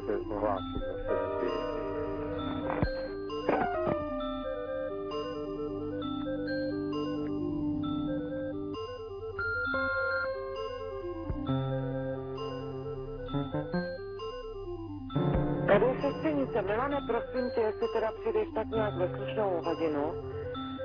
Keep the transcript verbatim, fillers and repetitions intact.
se ohlásím zase zpět. Tady je sestřenice. Milane, prosím tě, jestli teda přijdeš tak nějak ve slušnou hodinu,